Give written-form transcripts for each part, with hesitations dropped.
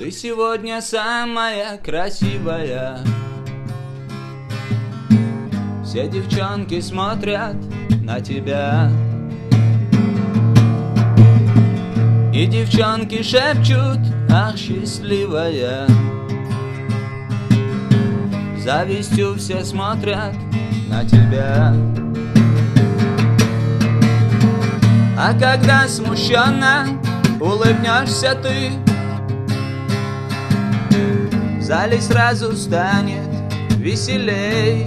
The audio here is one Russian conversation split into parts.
Ты сегодня самая красивая. Все девчонки смотрят на тебя, и девчонки шепчут: ах, счастливая. Завистью все смотрят на тебя. А когда смущенно улыбнешься ты, в зале сразу станет веселей.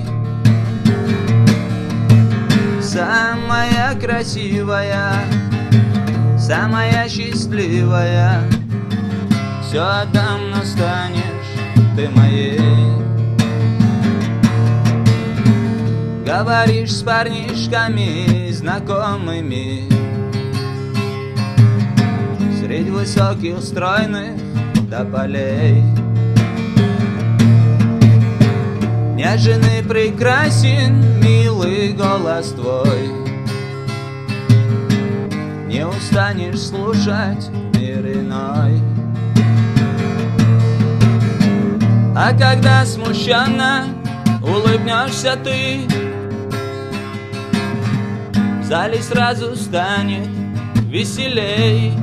Самая красивая, самая счастливая, все отдам, но станешь ты моей. Говоришь с парнишками знакомыми средь высоких стройных тополей. Нежен и прекрасен милый голос твой, не устанешь слушать мир иной. А когда смущенно улыбнешься ты, в зале сразу станет веселей.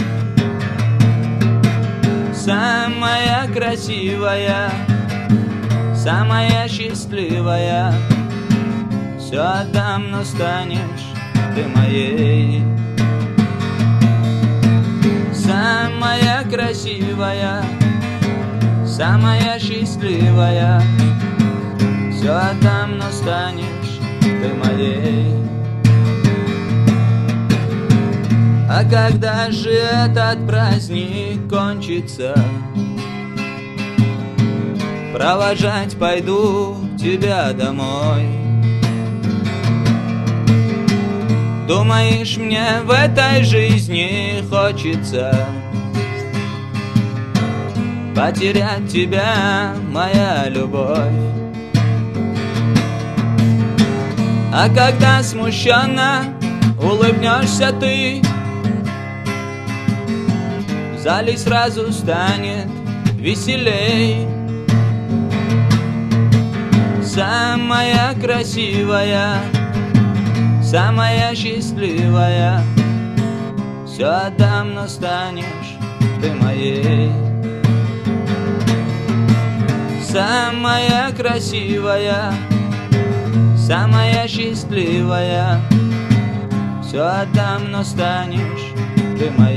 Самая красивая, самая счастливая, все отдам, но станешь ты моей. Самая красивая, самая счастливая, все отдам, но станешь ты моей. А когда же этот праздник кончится, провожать пойду тебя домой. Думаешь, мне в этой жизни хочется потерять тебя, моя любовь? А когда смущенно улыбнешься ты, в зале сразу станет веселей. Самая красивая, самая счастливая, все отдам, но станешь ты моей. Самая красивая, самая счастливая, все отдам, но станешь ты моей.